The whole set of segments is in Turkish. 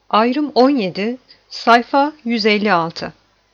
Ayrım 17, sayfa 156.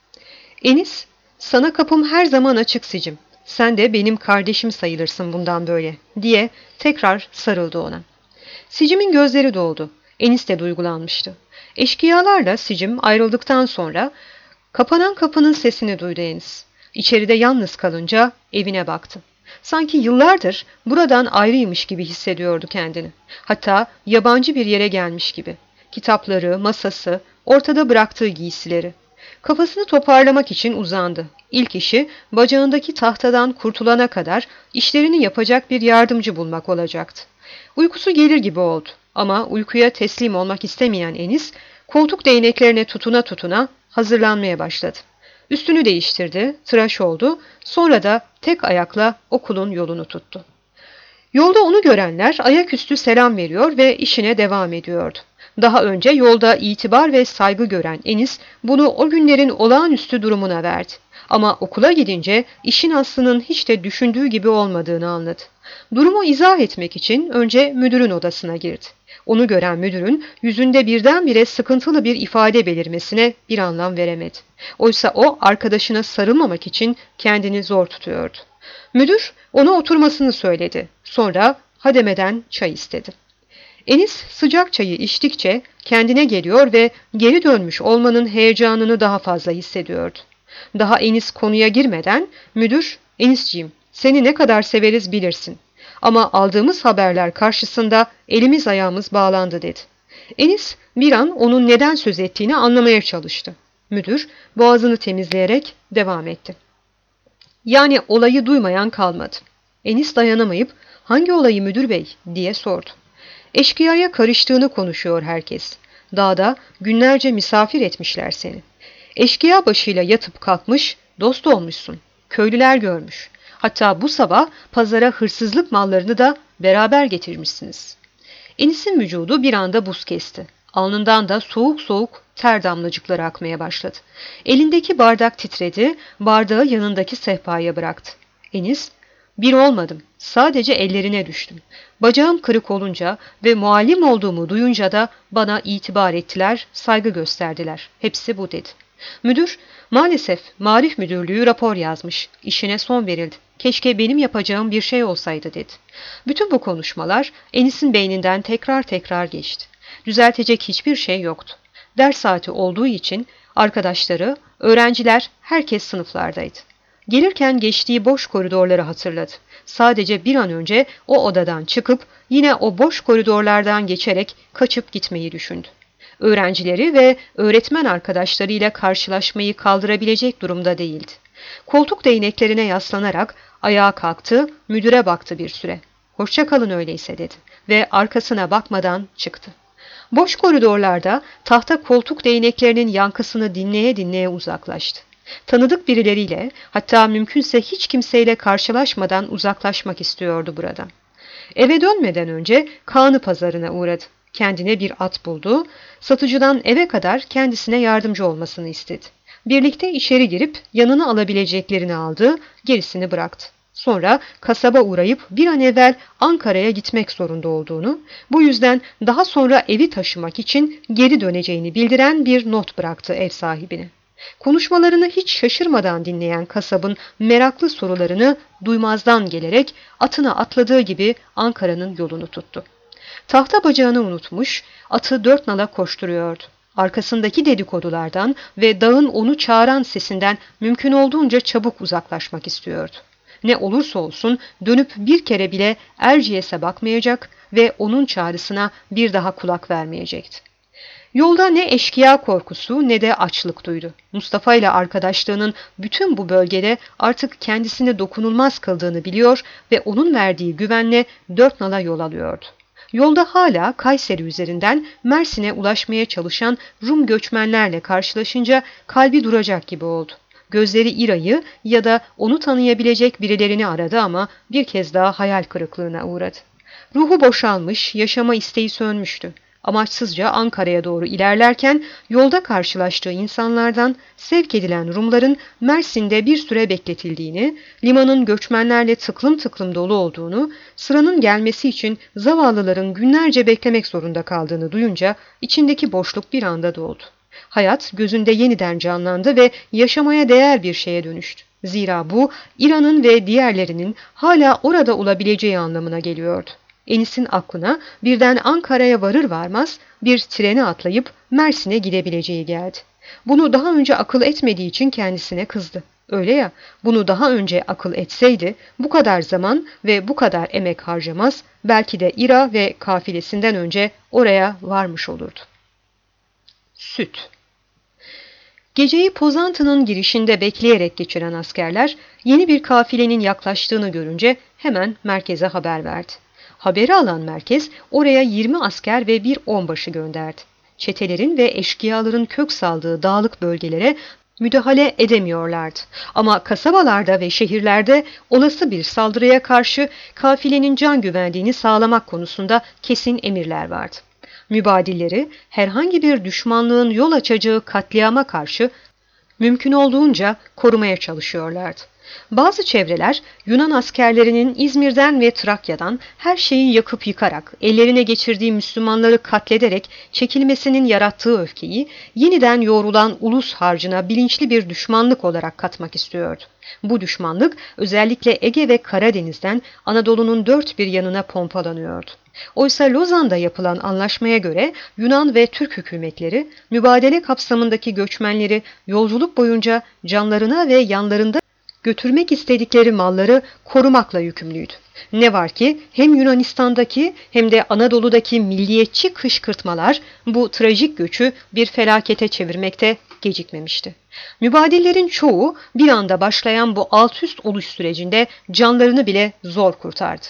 Enis, sana kapım her zaman açık Sicim. Sen de benim kardeşim sayılırsın bundan böyle, diye tekrar sarıldı ona. Sicim'in gözleri doldu. Enis de duygulanmıştı. Eşkıyalarla Sicim ayrıldıktan sonra kapanan kapının sesini duydu Enis. İçeride yalnız kalınca evine baktı. Sanki yıllardır buradan ayrıymış gibi hissediyordu kendini. Hatta yabancı bir yere gelmiş gibi. Kitapları, masası, ortada bıraktığı giysileri. Kafasını toparlamak için uzandı. İlk işi bacağındaki tahtadan kurtulana kadar işlerini yapacak bir yardımcı bulmak olacaktı. Uykusu gelir gibi oldu ama uykuya teslim olmak istemeyen Enis koltuk değneklerine tutuna tutuna hazırlanmaya başladı. Üstünü değiştirdi, tıraş oldu, sonra da tek ayakla okulun yolunu tuttu. Yolda onu görenler ayaküstü selam veriyor ve işine devam ediyordu. Daha önce yolda itibar ve saygı gören Enis bunu o günlerin olağanüstü durumuna verdi. Ama okula gidince işin aslının hiç de düşündüğü gibi olmadığını anladı. Durumu izah etmek için önce müdürün odasına girdi. Onu gören müdürün yüzünde birdenbire sıkıntılı bir ifade belirmesine bir anlam veremedi. Oysa o arkadaşına sarılmamak için kendini zor tutuyordu. Müdür ona oturmasını söyledi. Sonra hademeden çay istedi. Enis sıcak çayı içtikçe kendine geliyor ve geri dönmüş olmanın heyecanını daha fazla hissediyordu. Daha Enis konuya girmeden müdür, "Enisciğim, seni ne kadar severiz bilirsin. Ama aldığımız haberler karşısında elimiz ayağımız bağlandı," dedi. Enis bir an onun neden söz ettiğini anlamaya çalıştı. Müdür boğazını temizleyerek devam etti. "Yani olayı duymayan kalmadı." Enis dayanamayıp "Hangi olayı müdür bey?" diye sordu. "Eşkıyaya karıştığını konuşuyor herkes. Dağda günlerce misafir etmişler seni. Eşkıya başıyla yatıp kalkmış, dost olmuşsun. Köylüler görmüş. Hatta bu sabah pazara hırsızlık mallarını da beraber getirmişsiniz." Enis'in vücudu bir anda buz kesti. Alnından da soğuk soğuk ter damlacıkları akmaya başladı. Elindeki bardak titredi, bardağı yanındaki sehpaya bıraktı. Enis, "Bir olmadım, sadece ellerine düştüm. Bacağım kırık olunca ve muallim olduğumu duyunca da bana itibar ettiler, saygı gösterdiler. Hepsi bu," dedi. Müdür, "Maalesef Marif Müdürlüğü rapor yazmış. İşine son verildi. Keşke benim yapacağım bir şey olsaydı," dedi. Bütün bu konuşmalar Enis'in beyninden tekrar tekrar geçti. Düzeltecek hiçbir şey yoktu. Ders saati olduğu için arkadaşları, öğrenciler, herkes sınıflardaydı. Gelirken geçtiği boş koridorları hatırladı. Sadece bir an önce o odadan çıkıp yine o boş koridorlardan geçerek kaçıp gitmeyi düşündü. Öğrencileri ve öğretmen arkadaşlarıyla karşılaşmayı kaldırabilecek durumda değildi. Koltuk değneklerine yaslanarak ayağa kalktı, müdüre baktı bir süre. "Hoşça kalın öyleyse," dedi ve arkasına bakmadan çıktı. Boş koridorlarda tahta koltuk değneklerinin yankısını dinleye dinleye uzaklaştı. Tanıdık birileriyle, hatta mümkünse hiç kimseyle karşılaşmadan uzaklaşmak istiyordu buradan. Eve dönmeden önce Kağnı Pazarı'na uğradı. Kendine bir at buldu. Satıcıdan eve kadar kendisine yardımcı olmasını istedi. Birlikte içeri girip yanına alabileceklerini aldı, gerisini bıraktı. Sonra kasaba uğrayıp bir an evvel Ankara'ya gitmek zorunda olduğunu, bu yüzden daha sonra evi taşımak için geri döneceğini bildiren bir not bıraktı ev sahibine. Konuşmalarını hiç şaşırmadan dinleyen kasabın meraklı sorularını duymazdan gelerek atına atladığı gibi Ankara'nın yolunu tuttu. Tahta bacağını unutmuş, atı dört nala koşturuyordu. Arkasındaki dedikodulardan ve dağın onu çağıran sesinden mümkün olduğunca çabuk uzaklaşmak istiyordu. Ne olursa olsun dönüp bir kere bile Erciyes'e bakmayacak ve onun çağrısına bir daha kulak vermeyecekti. Yolda ne eşkıya korkusu ne de açlık duydu. Mustafa ile arkadaşlığının bütün bu bölgede artık kendisine dokunulmaz kıldığını biliyor ve onun verdiği güvenle dört nala yol alıyordu. Yolda hala Kayseri üzerinden Mersin'e ulaşmaya çalışan Rum göçmenlerle karşılaşınca kalbi duracak gibi oldu. Gözleri İra'yı ya da onu tanıyabilecek birilerini aradı ama bir kez daha hayal kırıklığına uğradı. Ruhu boşalmış, yaşama isteği sönmüştü. Amaçsızca Ankara'ya doğru ilerlerken yolda karşılaştığı insanlardan sevk edilen Rumların Mersin'de bir süre bekletildiğini, limanın göçmenlerle tıklım tıklım dolu olduğunu, sıranın gelmesi için zavallıların günlerce beklemek zorunda kaldığını duyunca içindeki boşluk bir anda doldu. Hayat gözünde yeniden canlandı ve yaşamaya değer bir şeye dönüştü. Zira bu İran'ın ve diğerlerinin hala orada olabileceği anlamına geliyordu. Enis'in aklına birden Ankara'ya varır varmaz bir trene atlayıp Mersin'e gidebileceği geldi. Bunu daha önce akıl etmediği için kendisine kızdı. Öyle ya, bunu daha önce akıl etseydi bu kadar zaman ve bu kadar emek harcamaz, belki de İra ve kafilesinden önce oraya varmış olurdu. Süt. Geceyi Pozantı'nın girişinde bekleyerek geçiren askerler yeni bir kafilenin yaklaştığını görünce hemen merkeze haber verdi. Haberi alan merkez oraya 20 asker ve bir onbaşı gönderdi. Çetelerin ve eşkıyaların kök saldığı dağlık bölgelere müdahale edemiyorlardı. Ama kasabalarda ve şehirlerde olası bir saldırıya karşı kafilenin can güvenliğini sağlamak konusunda kesin emirler vardı. Mübadilleri herhangi bir düşmanlığın yol açacağı katliama karşı mümkün olduğunca korumaya çalışıyorlardı. Bazı çevreler Yunan askerlerinin İzmir'den ve Trakya'dan her şeyi yakıp yıkarak, ellerine geçirdiği Müslümanları katlederek çekilmesinin yarattığı öfkeyi yeniden yoğrulan ulus harcına bilinçli bir düşmanlık olarak katmak istiyordu. Bu düşmanlık özellikle Ege ve Karadeniz'den Anadolu'nun dört bir yanına pompalanıyordu. Oysa Lozan'da yapılan anlaşmaya göre Yunan ve Türk hükümetleri mübadele kapsamındaki göçmenleri yolculuk boyunca canlarına ve yanlarında götürmek istedikleri malları korumakla yükümlüydü. Ne var ki hem Yunanistan'daki hem de Anadolu'daki milliyetçi kışkırtmalar bu trajik göçü bir felakete çevirmekte gecikmemişti. Mübadillerin çoğu bir anda başlayan bu alt üst oluş sürecinde canlarını bile zor kurtardı.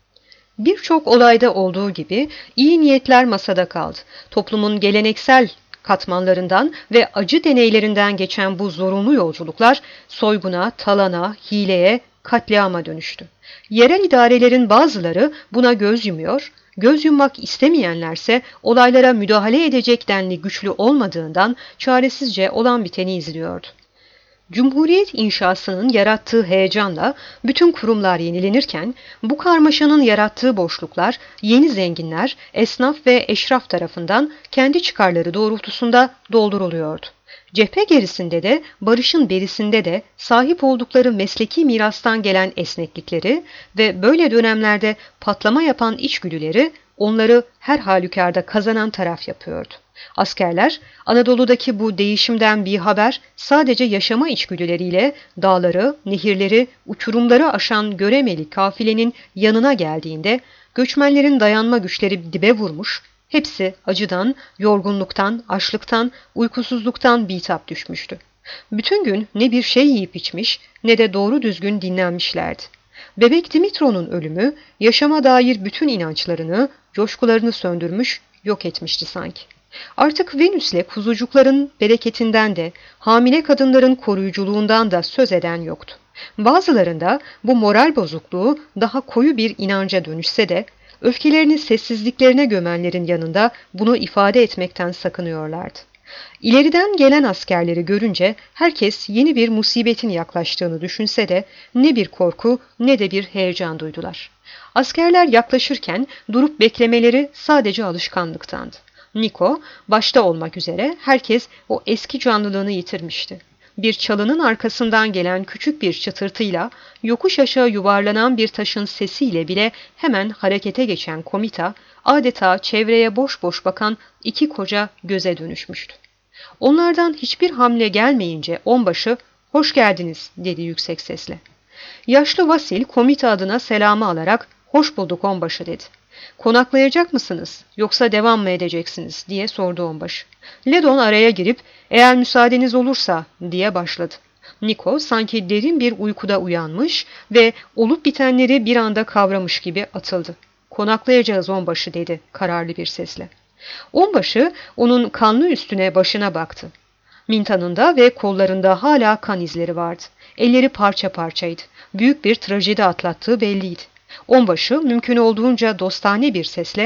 Birçok olayda olduğu gibi iyi niyetler masada kaldı. Toplumun geleneksel katmanlarından ve acı deneylerinden geçen bu zorunlu yolculuklar soyguna, talana, hileye, katliama dönüştü. Yerel idarelerin bazıları buna göz yumuyor, göz yummak istemeyenlerse olaylara müdahale edecek denli güçlü olmadığından çaresizce olan biteni izliyordu. Cumhuriyet inşasının yarattığı heyecanla bütün kurumlar yenilenirken bu karmaşanın yarattığı boşluklar yeni zenginler, esnaf ve eşraf tarafından kendi çıkarları doğrultusunda dolduruluyordu. Cephe gerisinde de barışın berisinde de sahip oldukları mesleki mirastan gelen esneklikleri ve böyle dönemlerde patlama yapan içgüdüleri onları her halükarda kazanan taraf yapıyordu. Askerler Anadolu'daki bu değişimden bir haber sadece yaşama içgüdüleriyle dağları, nehirleri, uçurumları aşan göremeli kafilenin yanına geldiğinde göçmenlerin dayanma güçleri dibe vurmuş, hepsi acıdan, yorgunluktan, açlıktan, uykusuzluktan bitap düşmüştü. Bütün gün ne bir şey yiyip içmiş ne de doğru düzgün dinlenmişlerdi. Bebek Dimitro'nun ölümü yaşama dair bütün inançlarını, coşkularını söndürmüş, yok etmişti sanki. Artık Venüs'le kuzucukların bereketinden de, hamile kadınların koruyuculuğundan da söz eden yoktu. Bazılarında bu moral bozukluğu daha koyu bir inanca dönüşse de, öfkelerini sessizliklerine gömenlerin yanında bunu ifade etmekten sakınıyorlardı. İleriden gelen askerleri görünce herkes yeni bir musibetin yaklaştığını düşünse de ne bir korku ne de bir heyecan duydular. Askerler yaklaşırken durup beklemeleri sadece alışkanlıktandı. Niko başta olmak üzere herkes o eski canlılığını yitirmişti. Bir çalının arkasından gelen küçük bir çıtırtıyla yokuş aşağı yuvarlanan bir taşın sesiyle bile hemen harekete geçen komita adeta çevreye boş boş bakan iki koca göze dönüşmüştü. Onlardan hiçbir hamle gelmeyince onbaşı "Hoş geldiniz" dedi yüksek sesle. Yaşlı Vasil komita adına selamı alarak "Hoş bulduk onbaşı" dedi. "Konaklayacak mısınız yoksa devam mı edeceksiniz?" diye sordu onbaşı. Ledon araya girip "Eğer müsaadeniz olursa" diye başladı. Niko sanki derin bir uykuda uyanmış ve olup bitenleri bir anda kavramış gibi atıldı. "Konaklayacağız onbaşı" dedi kararlı bir sesle. Onbaşı onun kanlı üstüne başına baktı. Mintanında ve kollarında hala kan izleri vardı. Elleri parça parçaydı. Büyük bir trajedi atlattığı belliydi. Onbaşı mümkün olduğunca dostane bir sesle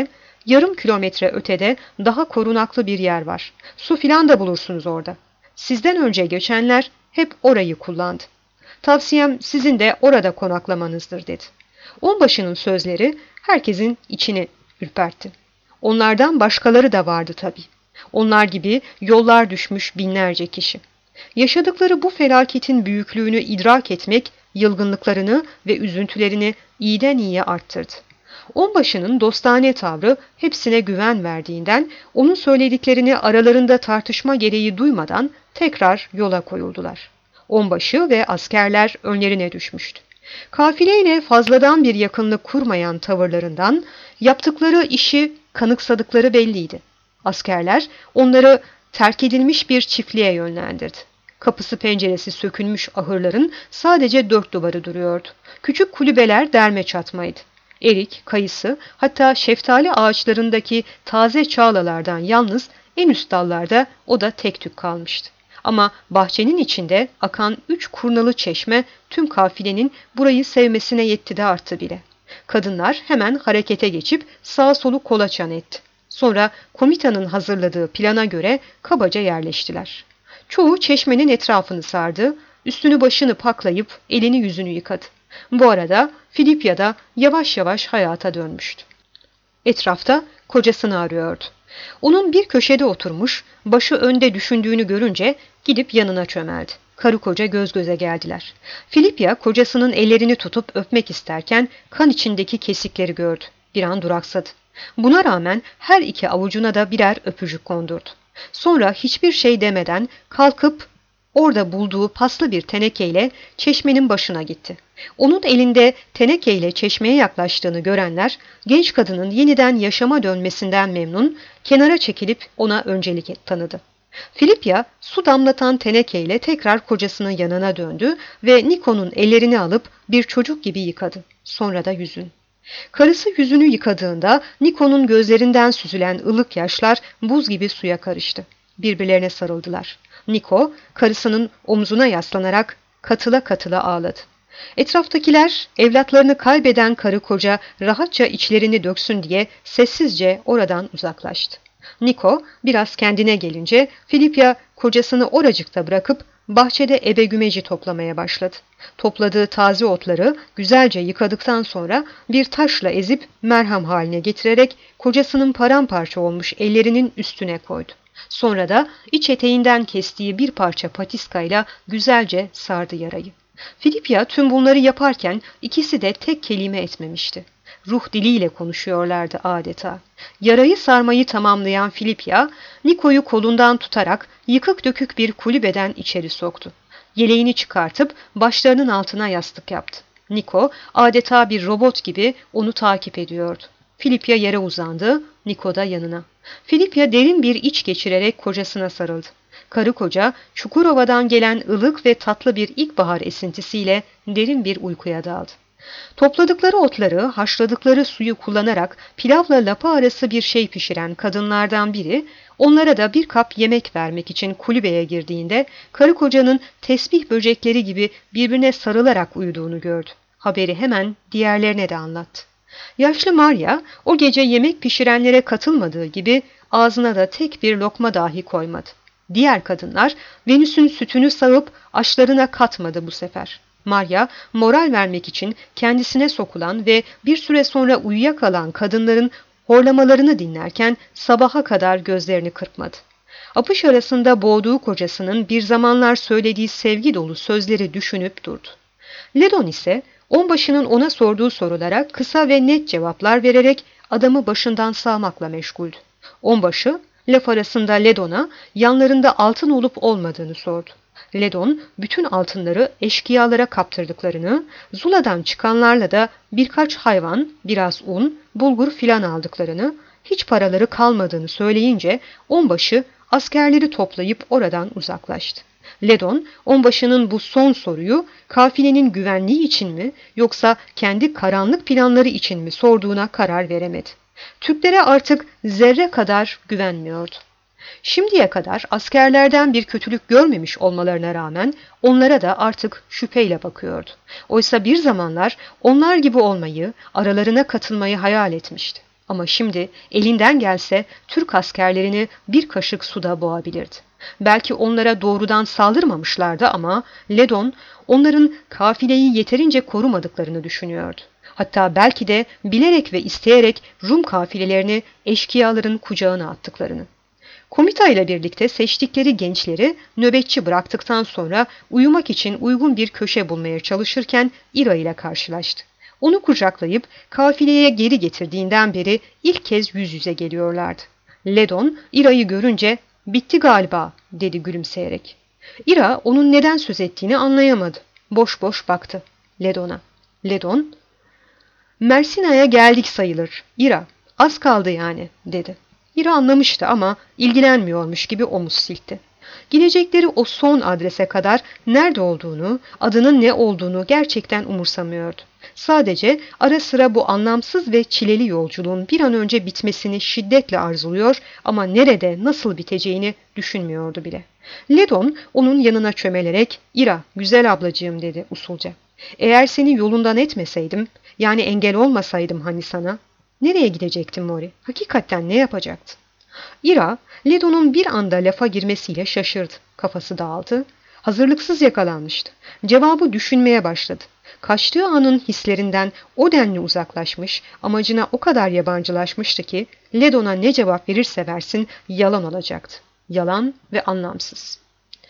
Yarım kilometre ötede daha korunaklı bir yer var. Su filan da bulursunuz orada. Sizden önce geçenler hep orayı kullandı. Tavsiyem sizin de orada konaklamanızdır dedi. Onbaşının sözleri herkesin içini ürpertti. Onlardan başkaları da vardı tabii. Onlar gibi yollar düşmüş binlerce kişi. Yaşadıkları bu felaketin büyüklüğünü idrak etmek yılgınlıklarını ve üzüntülerini iyiden iyiye arttırdı. Onbaşının dostane tavrı hepsine güven verdiğinden onun söylediklerini aralarında tartışma gereği duymadan tekrar yola koyuldular. Onbaşı ve askerler önlerine düşmüştü. Kafileyle fazladan bir yakınlık kurmayan tavırlarından yaptıkları işi kanıksadıkları belliydi. Askerler onları terk edilmiş bir çiftliğe yönlendirdi. Kapısı penceresi sökülmüş ahırların sadece 4 duvarı duruyordu. Küçük kulübeler derme çatmaydı. Erik, kayısı, hatta şeftali ağaçlarındaki taze çağlalardan yalnız en üst dallarda o da tek tük kalmıştı. Ama bahçenin içinde akan 3 kurnalı çeşme tüm kafilenin burayı sevmesine yetti de arttı bile. Kadınlar hemen harekete geçip sağa solu kolaçan etti. Sonra komutanın hazırladığı plana göre kabaca yerleştiler. Çoğu çeşmenin etrafını sardı, üstünü başını paklayıp elini yüzünü yıkadı. Bu arada Filipya da yavaş yavaş hayata dönmüştü. Etrafta kocasını arıyordu. Onun bir köşede oturmuş, başı önde düşündüğünü görünce gidip yanına çömeldi. Karı koca göz göze geldiler. Filipya kocasının ellerini tutup öpmek isterken kan içindeki kesikleri gördü. Bir an duraksadı. Buna rağmen her iki avucuna da birer öpücük kondurdu. Sonra hiçbir şey demeden kalkıp orada bulduğu paslı bir tenekeyle çeşmenin başına gitti. Onun elinde tenekeyle çeşmeye yaklaştığını görenler genç kadının yeniden yaşama dönmesinden memnun, kenara çekilip ona öncelik tanıdı. Filipya su damlatan tenekeyle tekrar kocasının yanına döndü ve Niko'nun ellerini alıp bir çocuk gibi yıkadı. Sonra da yüzünü. Karısı yüzünü yıkadığında Niko'nun gözlerinden süzülen ılık yaşlar buz gibi suya karıştı. Birbirlerine sarıldılar. Niko, karısının omzuna yaslanarak katıla katıla ağladı. Etraftakiler evlatlarını kaybeden karı koca rahatça içlerini döksün diye sessizce oradan uzaklaştı. Niko biraz kendine gelince Filipya kocasını oracıkta bırakıp bahçede ebegümeci toplamaya başladı. Topladığı taze otları güzelce yıkadıktan sonra bir taşla ezip merhem haline getirerek kocasının paramparça olmuş ellerinin üstüne koydu. Sonra da iç eteğinden kestiği bir parça patiskayla güzelce sardı yarayı. Filipya tüm bunları yaparken ikisi de tek kelime etmemişti. Ruh diliyle konuşuyorlardı adeta. Yarayı sarmayı tamamlayan Filipya, Niko'yu kolundan tutarak yıkık dökük bir kulübeden içeri soktu. Yeleğini çıkartıp başlarının altına yastık yaptı. Niko adeta bir robot gibi onu takip ediyordu. Filipya yere uzandı, Niko da yanına. Filipya derin bir iç geçirerek kocasına sarıldı. Karı koca Çukurova'dan gelen ılık ve tatlı bir ilkbahar esintisiyle derin bir uykuya daldı. Topladıkları otları, haşladıkları suyu kullanarak pilavla lapa arası bir şey pişiren kadınlardan biri, onlara da bir kap yemek vermek için kulübeye girdiğinde karı kocanın tesbih böcekleri gibi birbirine sarılarak uyuduğunu gördü. Haberi hemen diğerlerine de anlattı. Yaşlı Maria o gece yemek pişirenlere katılmadığı gibi ağzına da tek bir lokma dahi koymadı. Diğer kadınlar Venüs'ün sütünü sağıp aşlarına katmadı bu sefer. Maria moral vermek için kendisine sokulan ve bir süre sonra uyuyakalan kadınların horlamalarını dinlerken sabaha kadar gözlerini kırpmadı. Apış arasında boğduğu kocasının bir zamanlar söylediği sevgi dolu sözleri düşünüp durdu. Ledon ise onbaşının ona sorduğu sorulara kısa ve net cevaplar vererek adamı başından sağmakla meşguldü. Onbaşı laf arasında Ledon'a yanlarında altın olup olmadığını sordu. Ledon bütün altınları eşkıyalara kaptırdıklarını, Zula'dan çıkanlarla da birkaç hayvan, biraz un, bulgur filan aldıklarını, hiç paraları kalmadığını söyleyince onbaşı askerleri toplayıp oradan uzaklaştı. Ledon, onbaşının bu son soruyu kafilenin güvenliği için mi yoksa kendi karanlık planları için mi sorduğuna karar veremedi. Türklere artık zerre kadar güvenmiyordu. Şimdiye kadar askerlerden bir kötülük görmemiş olmalarına rağmen onlara da artık şüpheyle bakıyordu. Oysa bir zamanlar onlar gibi olmayı, aralarına katılmayı hayal etmişti. Ama şimdi elinden gelse Türk askerlerini bir kaşık suda boğabilirdi. Belki onlara doğrudan saldırmamışlardı ama Ledon onların kafileyi yeterince korumadıklarını düşünüyordu. Hatta belki de bilerek ve isteyerek Rum kafilelerini eşkıyaların kucağına attıklarını. Komita ile birlikte seçtikleri gençleri nöbetçi bıraktıktan sonra uyumak için uygun bir köşe bulmaya çalışırken İra ile karşılaştı. Onu kucaklayıp kafileye geri getirdiğinden beri ilk kez yüz yüze geliyorlardı. Ledon İra'yı görünce "Bitti galiba," dedi gülümseyerek. İra onun neden söz ettiğini anlayamadı. Boş boş baktı Ledon'a. Ledon, "Mersina'ya geldik sayılır. İra, az kaldı yani," dedi. İra anlamıştı ama ilgilenmiyormuş gibi omuz silkti. Gidecekleri o son adrese kadar nerede olduğunu, adının ne olduğunu gerçekten umursamıyordu. Sadece ara sıra bu anlamsız ve çileli yolculuğun bir an önce bitmesini şiddetle arzuluyor ama nerede, nasıl biteceğini düşünmüyordu bile. Ledon onun yanına çömelerek "İra, güzel ablacığım," dedi usulca. "Eğer seni yolundan etmeseydim, yani engel olmasaydım hani sana, nereye gidecektin Mori? Hakikaten ne yapacaktın?" İra, Ledon'un bir anda lafa girmesiyle şaşırdı. Kafası dağıldı. Hazırlıksız yakalanmıştı. Cevabı düşünmeye başladı. Kaçtığı anın hislerinden o denli uzaklaşmış, amacına o kadar yabancılaşmıştı ki Ledon'a ne cevap verirse versin yalan olacaktı. Yalan ve anlamsız.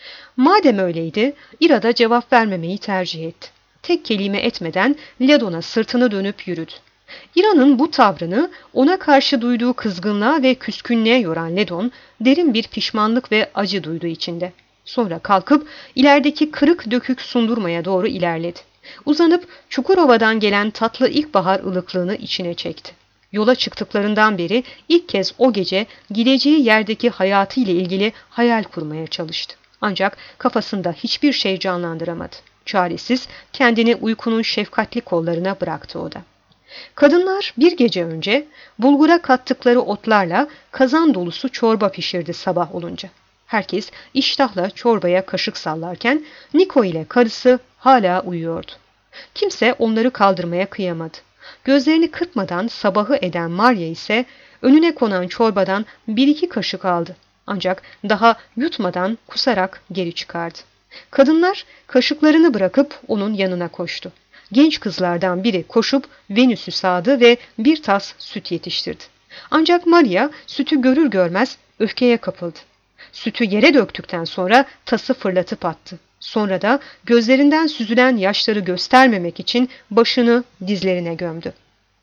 Madem öyleydi, İra da cevap vermemeyi tercih etti. Tek kelime etmeden Ledon'a sırtını dönüp yürüdü. İra'nın bu tavrını ona karşı duyduğu kızgınlığa ve küskünlüğe yoran Ledon, derin bir pişmanlık ve acı duydu içinde. Sonra kalkıp ilerideki kırık dökük sundurmaya doğru ilerledi. Uzanıp Çukurova'dan gelen tatlı ilkbahar ılıklığını içine çekti. Yola çıktıklarından beri ilk kez o gece gideceği yerdeki hayatıyla ilgili hayal kurmaya çalıştı. Ancak kafasında hiçbir şey canlandıramadı. Çaresiz kendini uykunun şefkatli kollarına bıraktı o da. Kadınlar bir gece önce bulgura kattıkları otlarla kazan dolusu çorba pişirdi sabah olunca. Herkes iştahla çorbaya kaşık sallarken Niko ile karısı hala uyuyordu. Kimse onları kaldırmaya kıyamadı. Gözlerini kırpmadan sabahı eden Maria ise önüne konan çorbadan bir iki kaşık aldı. Ancak daha yutmadan kusarak geri çıkardı. Kadınlar kaşıklarını bırakıp onun yanına koştu. Genç kızlardan biri koşup Venüs'ü sağdı ve bir tas süt yetiştirdi. Ancak Maria sütü görür görmez öfkeye kapıldı. Sütü yere döktükten sonra tası fırlatıp attı. Sonra da gözlerinden süzülen yaşları göstermemek için başını dizlerine gömdü.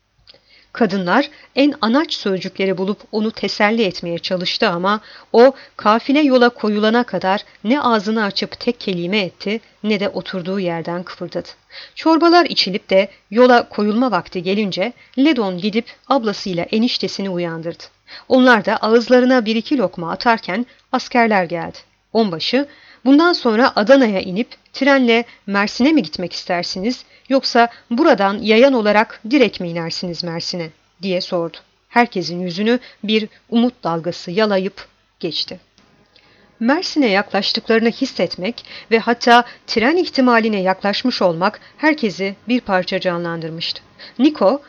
Kadınlar en anaç sözcükleri bulup onu teselli etmeye çalıştı ama o kafile yola koyulana kadar ne ağzını açıp tek kelime etti ne de oturduğu yerden kıpırdadı. Çorbalar içilip de yola koyulma vakti gelince Ledon gidip ablasıyla eniştesini uyandırdı. Onlar da ağızlarına bir iki lokma atarken askerler geldi. Onbaşı, "Bundan sonra Adana'ya inip trenle Mersin'e mi gitmek istersiniz yoksa buradan yayan olarak direkt mi inersiniz Mersin'e?" diye sordu. Herkesin yüzünü bir umut dalgası yalayıp geçti. Mersin'e yaklaştıklarını hissetmek ve hatta tren ihtimaline yaklaşmış olmak herkesi bir parça canlandırmıştı. Niko,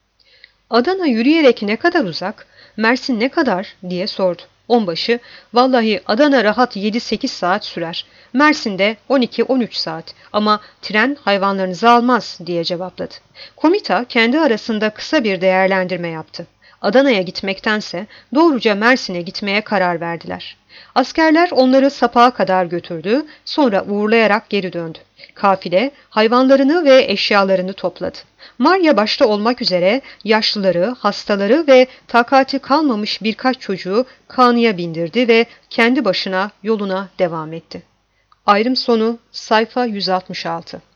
"Adana yürüyerek ne kadar uzak, Mersin ne kadar?" diye sordu. Onbaşı, "Vallahi Adana rahat 7-8 saat sürer. Mersin'de 12-13 saat ama tren hayvanlarınızı almaz," diye cevapladı. Komita kendi arasında kısa bir değerlendirme yaptı. Adana'ya gitmektense doğruca Mersin'e gitmeye karar verdiler. Askerler onları Sapak'a kadar götürdü, sonra uğurlayarak geri döndü. Kafile hayvanlarını ve eşyalarını topladı. Maria başta olmak üzere yaşlıları, hastaları ve takati kalmamış birkaç çocuğu kanıya bindirdi ve kendi başına yoluna devam etti. Ayrım sonu sayfa 166.